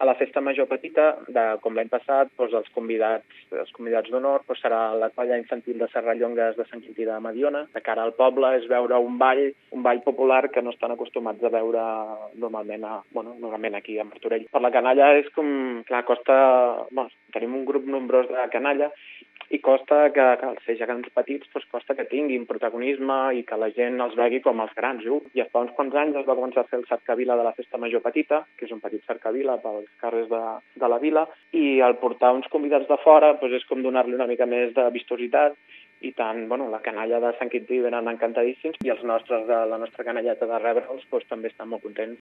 A la festa major petita, com l'any passat, els convidats d'honor serà la colla infantil de Serrallongues de Sant Quintí de Mediona. De cara al poble és veure un ball popular que no estan acostumats a veure normalment aquí a Martorell. Per la canalla és com, clar, tenim un grup nombrós de canalla i costa que al ser gegants petits costa que tinguin protagonisme i que la gent els vegi com els grans. I fa uns quants anys es va començar a fer el cercavila de la festa major petita, que és un petit cercavila pels carrers de la vila, i al portar uns convidats de fora és com donar-li una mica més de vistositat, i tant, la canalla de Sant Quintí venen encantadíssims i els nostres de la nostra canalleta de rebre'ls també estan molt contents.